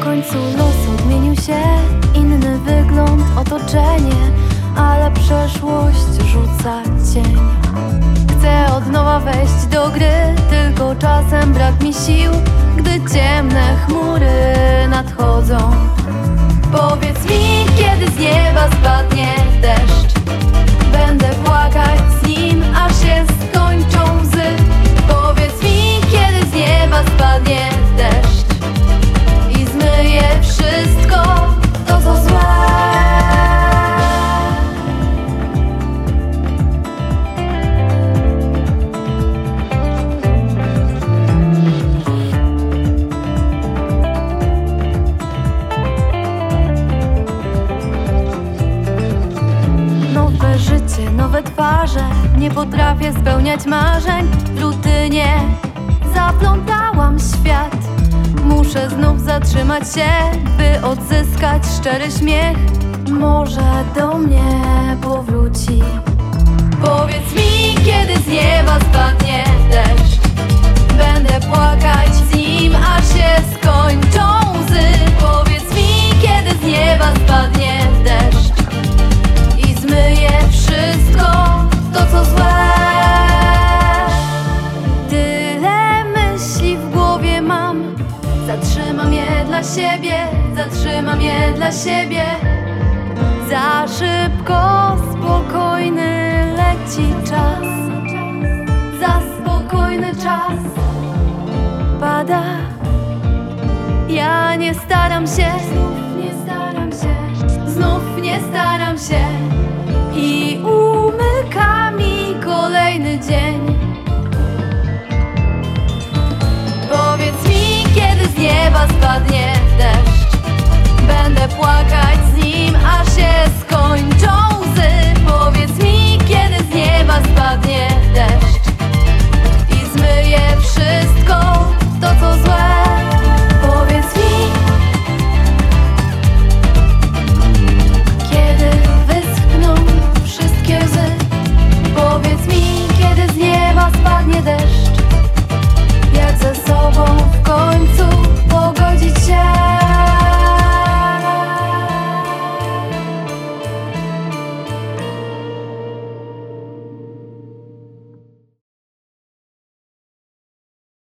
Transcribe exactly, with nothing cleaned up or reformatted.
końcu los odmienił się, inny wygląd, otoczenie, ale przeszłość rzuca cień. Chcę od nowa wejść do gry, tylko czasem brak mi sił, gdy ciemne chmury nadchodzą. Powiedz mi, kiedy z nieba spadnie deszcz, będę płakać z nim, aż się skończą łzy. Powiedz mi, kiedy z nieba spadnie deszcz i zmyje wszystko to, co złe. Nowe życie, nowe twarze, nie potrafię spełniać marzeń. W rutynie zaplątałam świat. Muszę znów zatrzymać się, by odzyskać szczery śmiech. Może do mnie powróci. Powiedz mi, kiedy z nieba spadnie deszcz, będę płakać z nim, aż się skończą łzy. Powiedz mi, kiedy z nieba spadnie deszcz i zmyje wszystko to, co złe. Tyle myśli w głowie mam, zatrzymam je dla siebie, zatrzymam je dla siebie. Za szybko spokojny leci czas, za spokojny czas pada. Ja nie staram się, znów nie staram się, znów nie staram się i umyka mi kolejny dzień. Powiedz mi, kiedy z nieba spadnie